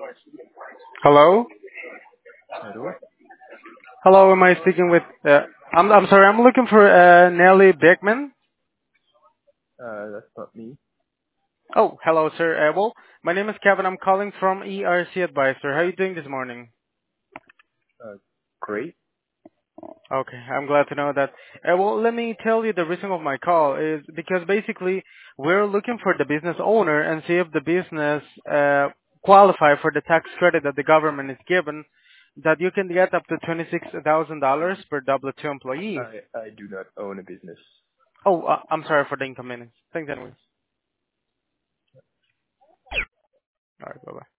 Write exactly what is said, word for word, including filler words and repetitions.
Hello? Hello? Hello, am I speaking with, uh, I'm, I'm sorry, I'm looking for, uh, Nelly Beckman. Uh, that's not me. Oh, hello, sir. Uh, well, my name is Kevin. I'm calling from E R C Advisor. How are you doing this morning? Uh, great. Okay, I'm glad to know that. Uh, well, let me tell you the reason of my call is because basically we're looking for the business owner and see if the business, uh, qualify for the tax credit that the government is given that you can get up to twenty-six thousand dollars per W two employee. I, I do not own a business. Oh, uh, I'm sorry for the inconvenience. Thanks anyways. All right, bye-bye.